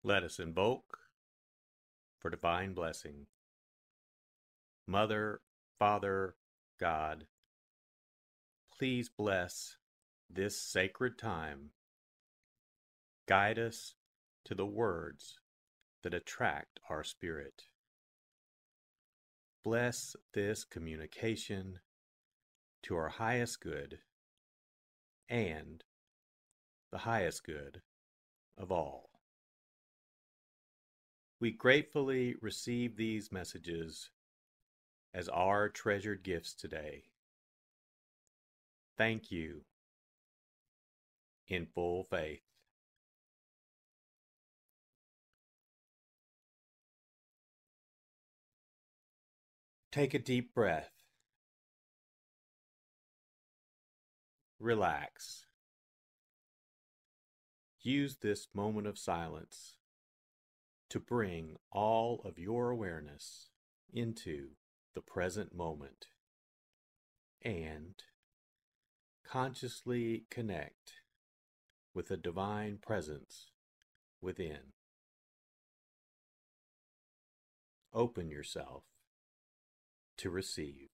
Let us invoke for divine blessing. Mother, Father, God, please bless this sacred time. Guide us to the words that attract our spirit. Bless this communication to our highest good and the highest good of all. We gratefully receive these messages as our treasured gifts today. Thank you in full faith. Take a deep breath. Relax. Use this moment of silence to bring all of your awareness into the present moment and consciously connect with the divine presence within. Open yourself to receive.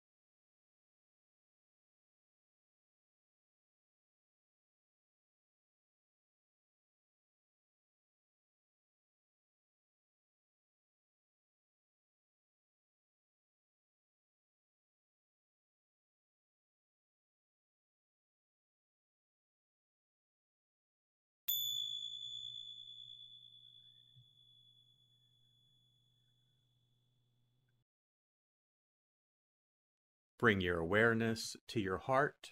Bring your awareness to your heart.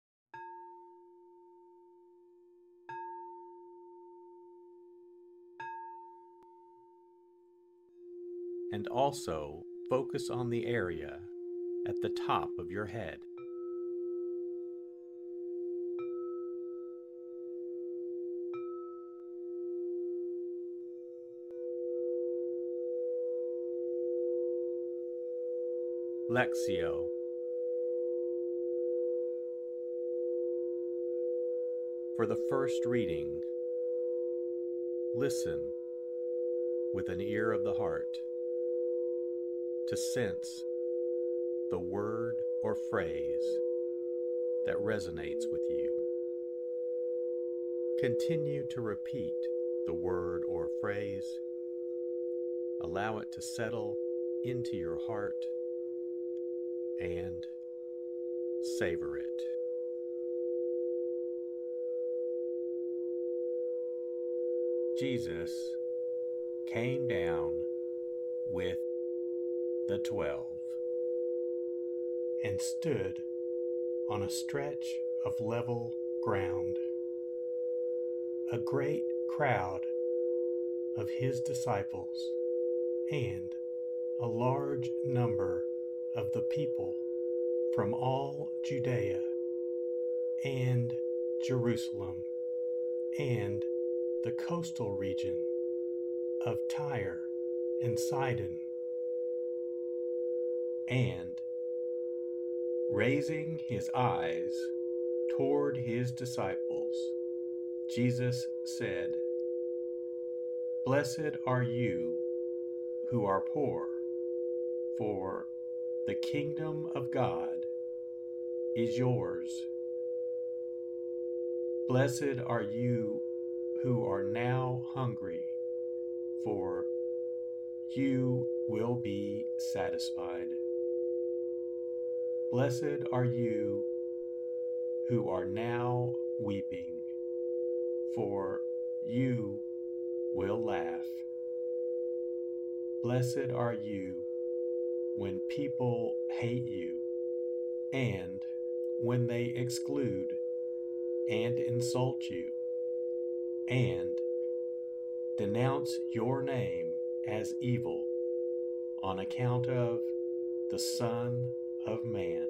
And also focus on the area at the top of your head. Lectio. For the first reading, listen with an ear of the heart to sense the word or phrase that resonates with you. Continue to repeat the word or phrase. Allow it to settle into your heart and savor it. Jesus came down with the 12 and stood on a stretch of level ground. A great crowd of his disciples and a large number of the people from all Judea and Jerusalem and the coastal region of Tyre and Sidon. And, raising his eyes toward his disciples, Jesus said, "Blessed are you who are poor, for the kingdom of God is yours. Blessed are you who are now hungry, for you will be satisfied. Blessed are you who are now weeping, for you will laugh. Blessed are you when people hate you, and when they exclude and insult you, and denounce your name as evil on account of the Son of Man.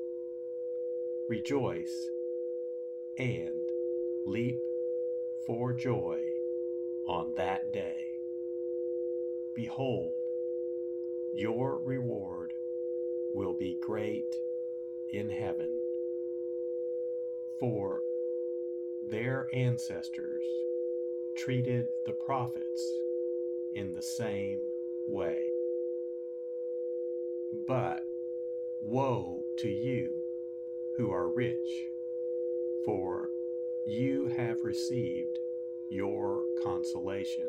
Rejoice and leap for joy on that day. Behold, your reward will be great in heaven, for their ancestors treated the prophets in the same way. But woe to you who are rich, for you have received your consolation.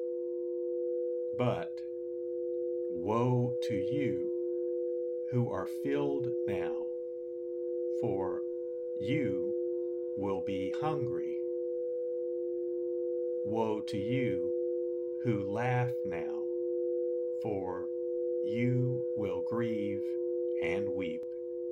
But woe to you who are filled now, for you will be hungry. Woe to you who laugh now, for you will grieve and weep.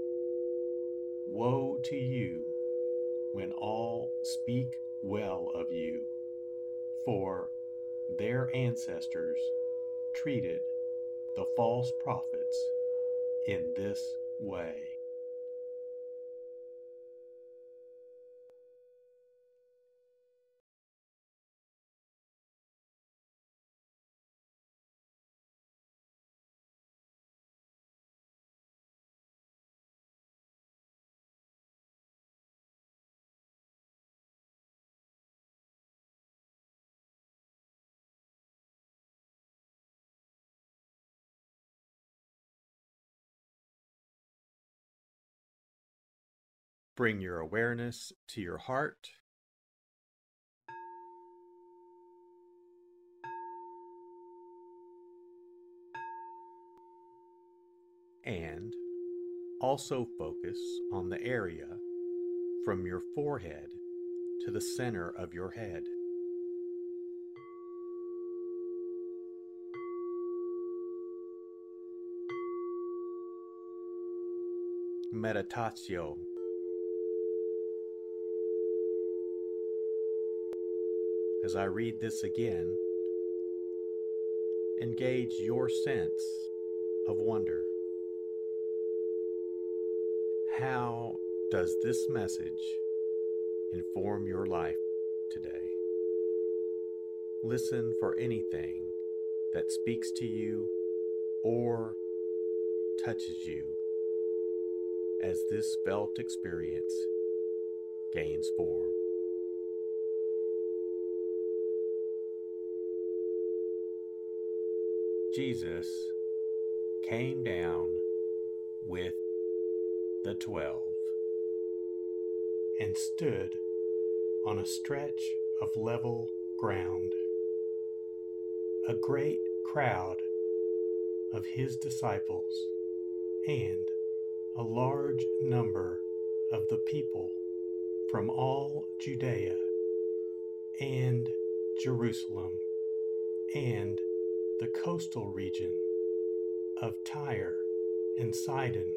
Woe to you when all speak well of you, for their ancestors treated the false prophets in this way. Bring your awareness to your heart and also focus on the area from your forehead to the center of your head. Meditatio. As I read this again, engage your sense of wonder. How does this message inform your life today? Listen for anything that speaks to you or touches you as this felt experience gains form. Jesus came down with the 12 and stood on a stretch of level ground. A great crowd of his disciples and a large number of the people from all Judea and Jerusalem and the coastal region of Tyre and Sidon.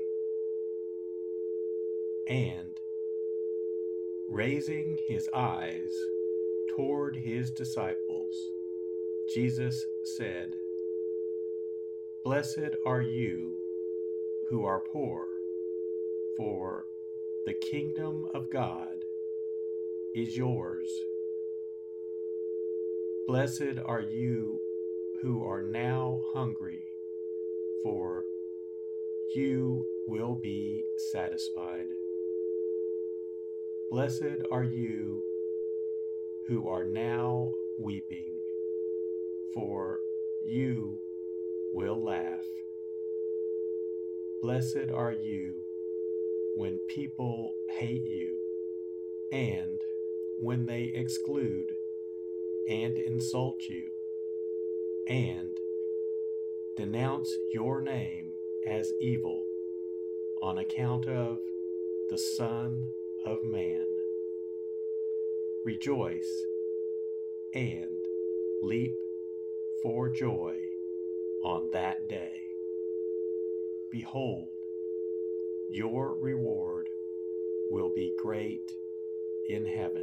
And raising his eyes toward his disciples, Jesus said, "Blessed are you who are poor, for the kingdom of God is yours. Blessed are you who are now hungry, for you will be satisfied. Blessed are you who are now weeping, for you will laugh. Blessed are you when people hate you, and when they exclude and insult you, and denounce your name as evil on account of the Son of Man. Rejoice and leap for joy on that day. Behold, your reward will be great in heaven,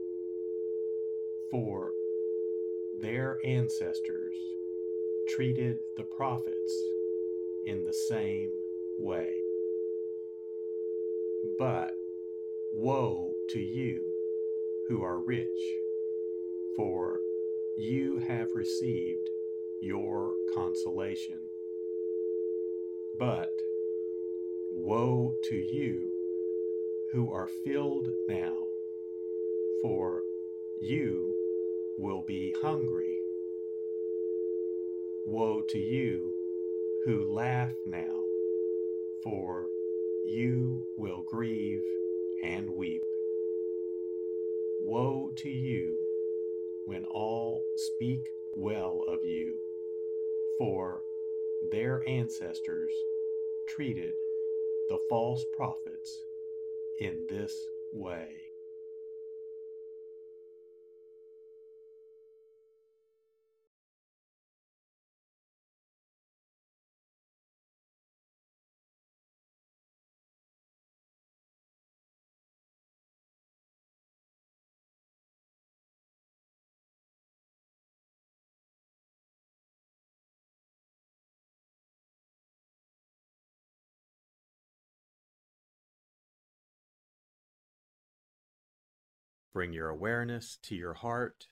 for their ancestors treated the prophets in the same way. But woe to you who are rich, for you have received your consolation. But woe to you who are filled now, for you will be hungry. Woe to you who laugh now, for you will grieve and weep. Woe to you when all speak well of you, for their ancestors treated the false prophets in this way. Bring your awareness to your heart.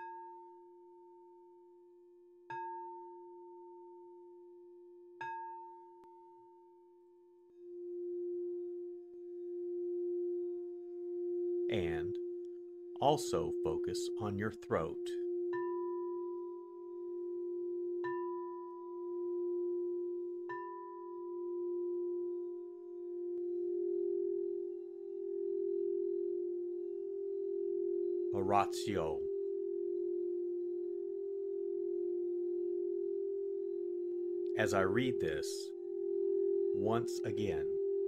And also focus on your throat. Oratio. As I read this, once again,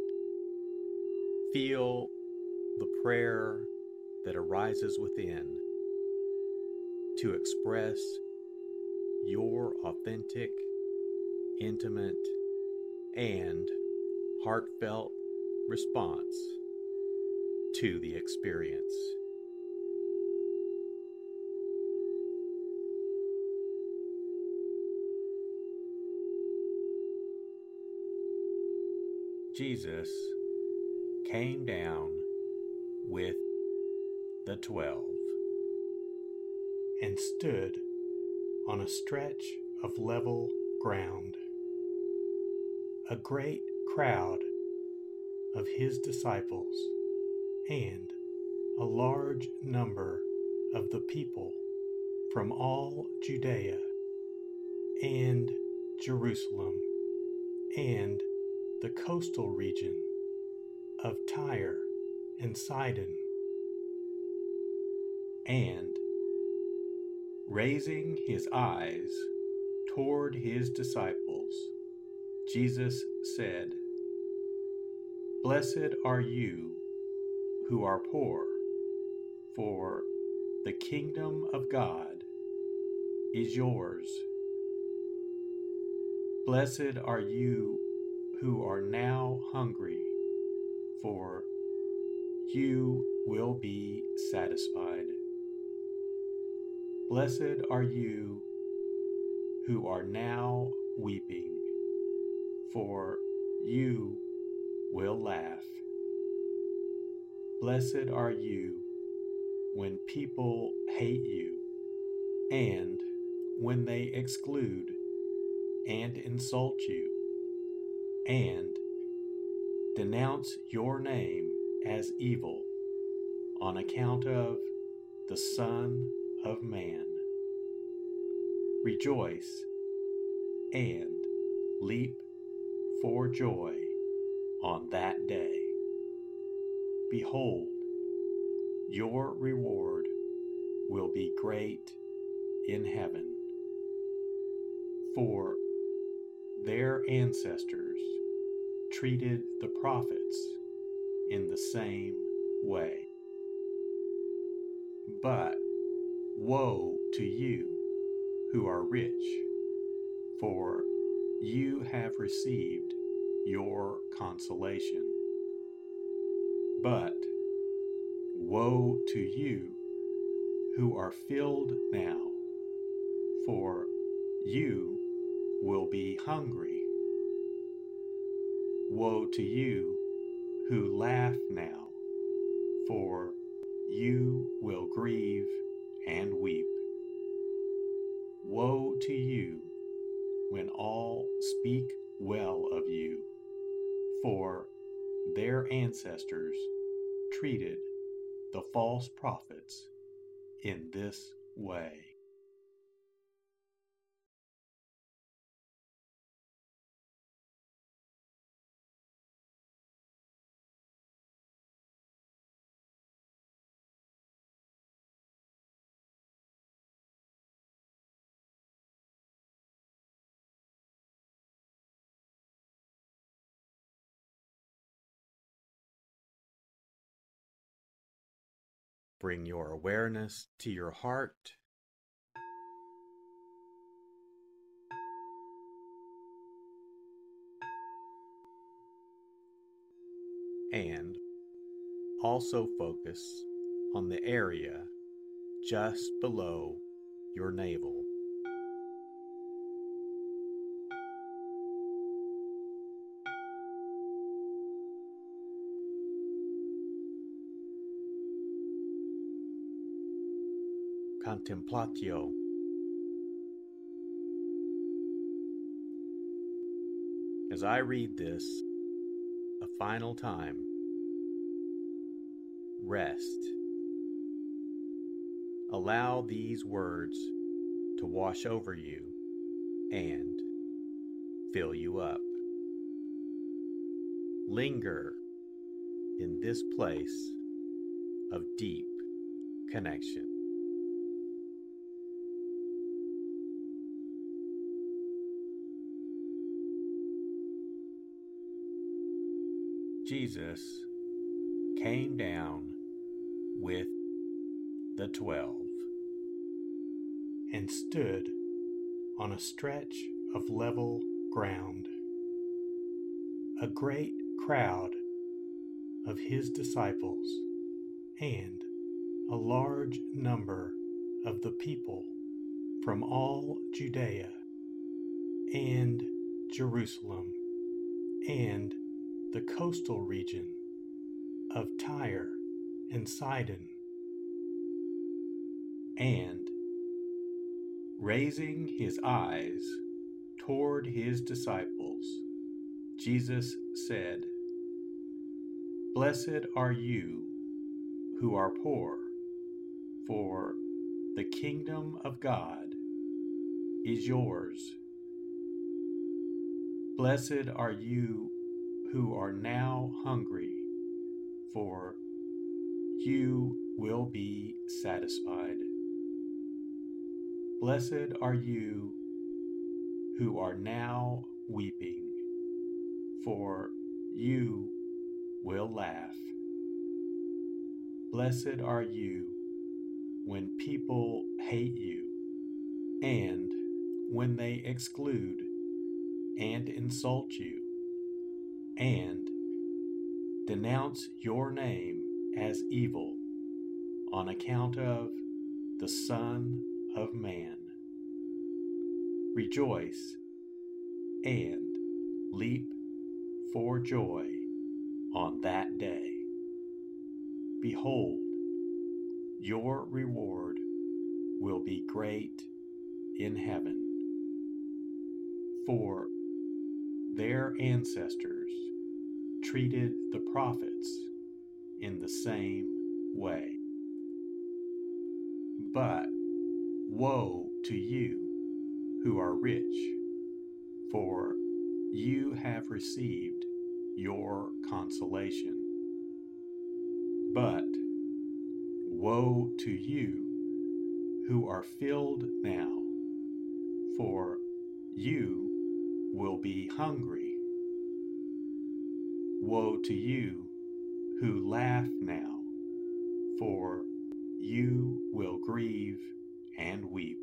feel the prayer that arises within to express your authentic, intimate, and heartfelt response to the experience. Jesus came down with the 12 and stood on a stretch of level ground. A great crowd of his disciples and a large number of the people from all Judea and Jerusalem and the coastal region of Tyre and Sidon. And raising his eyes toward his disciples, Jesus said, "Blessed are you who are poor, for the kingdom of God is yours. Blessed are you who are now hungry, for you will be satisfied. Blessed are you who are now weeping, for you will laugh. Blessed are you when people hate you, and when they exclude and insult you, and denounce your name as evil on account of the Son of Man. Rejoice and leap for joy on that day. Behold, your reward will be great in heaven, for their ancestors treated the prophets in the same way. But woe to you who are rich, for you have received your consolation. But woe to you who are filled now, for you will be hungry. Woe to you who laugh now, for you will grieve and weep. Woe to you when all speak well of you, for their ancestors treated the false prophets in this way. Bring your awareness to your heart and also focus on the area just below your navel. Contemplatio. As I read this a final time, rest. Allow these words to wash over you and fill you up. Linger in this place of deep connection. Jesus came down with the 12 and stood on a stretch of level ground. A great crowd of his disciples and a large number of the people from all Judea and Jerusalem and the coastal region of Tyre and Sidon, and raising his eyes toward his disciples, Jesus said, "Blessed are you who are poor, for the kingdom of God is yours. Blessed are you who are now hungry, for you will be satisfied. Blessed are you who are now weeping, for you will laugh. Blessed are you when people hate you, and when they exclude and insult you, and denounce your name as evil on account of the Son of Man. Rejoice and leap for joy on that day. Behold, your reward will be great in heaven, for their ancestors treated the prophets in the same way. But woe to you who are rich, for you have received your consolation. But woe to you who are filled now, for you will be hungry. Woe to you who laugh now, for you will grieve and weep.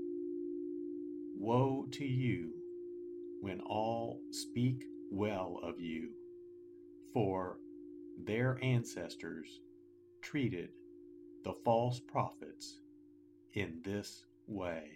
Woe to you when all speak well of you, for their ancestors treated the false prophets in this way.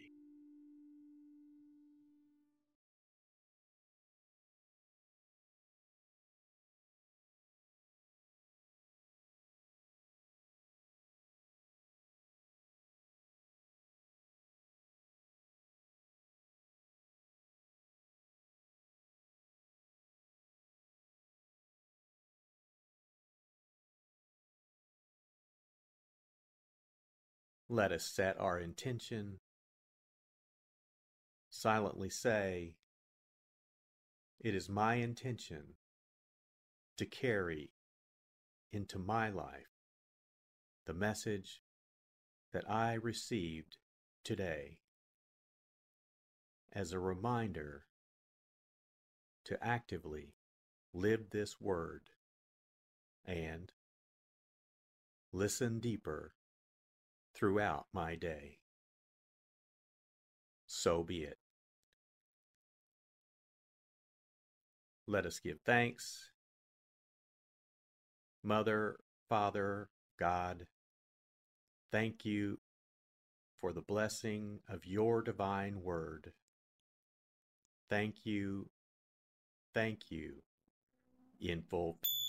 Let us set our intention, silently say, it is my intention to carry into my life the message that I received today as a reminder to actively live this word and listen deeper throughout my day. So be it. Let us give thanks. Mother, Father, God, thank you for the blessing of your divine word. Thank you, in full.